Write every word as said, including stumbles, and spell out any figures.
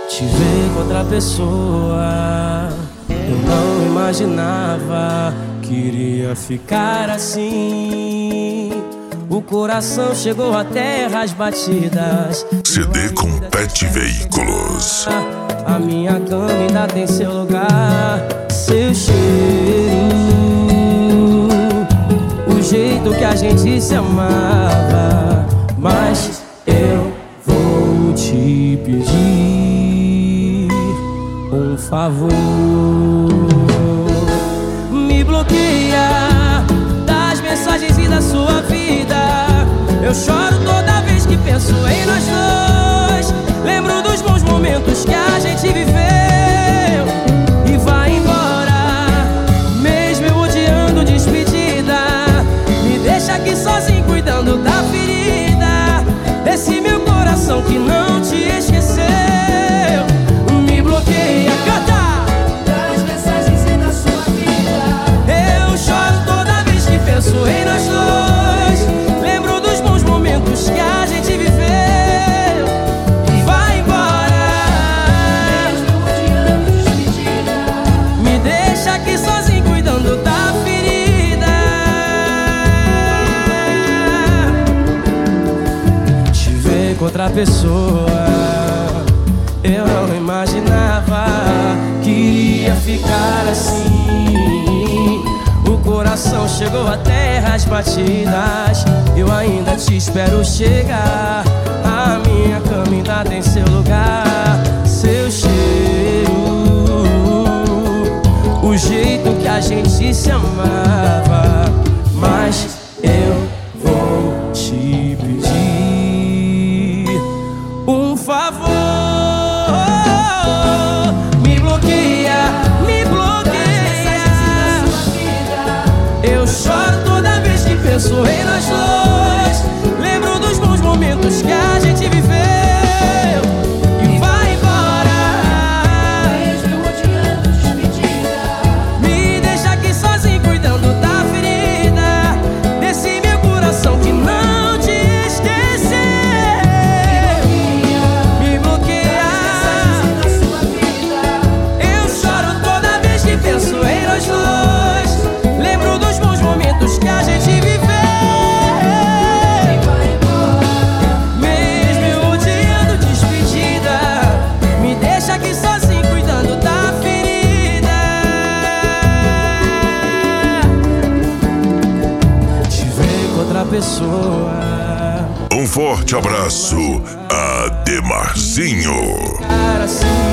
Te ver com outra pessoa, eu não imaginava que iria ficar assim. O coração chegou até as batidas. C D com Pet Veículos. A minha cama ainda tem seu lugar, seu cheiro, o jeito que a gente se amava. Mas eu vou te pedir um favor. Me bloqueia das mensagens e da sua vida. Eu choro toda vez que penso em nós dois. Lembro dos bons momentos que a gente viveu e vai embora, mesmo eu odiando despedida. Me deixa aqui sozinho cuidando da ferida desse meu coração que não te esqueceu. Me bloqueia, canta! Das mensagens e da sua vida. Eu choro toda vez que penso em nós dois. Lembro dos bons momentos que a gente viveu e vai embora, Mesmo odiando despedida. me deixa aqui sozinho cuidando da ferida. Te ver com outra pessoa, eu não imaginava que iria ficar assim. O coração chegou até as batidas. Eu ainda te espero chegar. A minha cama ainda tem seu lugar, seu cheiro, o jeito que a gente se amava. Mas eu vou te pedir um favor. Me bloqueia, me bloqueia. Eu choro toda vez que penso em nós dois. Lembro dos bons momentos que a gente viveu e vai embora, Mesmo odiando despedida. me deixa aqui sozinho cuidando da ferida desse meu coração que não te esqueceu. Me bloqueia. Da sua vida. Eu choro toda vez que penso em nós dois. Lembro dos bons momentos que a gente viveu E vai embora. mesmo eu odiando despedida. Me deixa aqui sozinho cuidando da ferida. Te ver com outra pessoa, Um forte abraço, Ademarzinho. cara assim.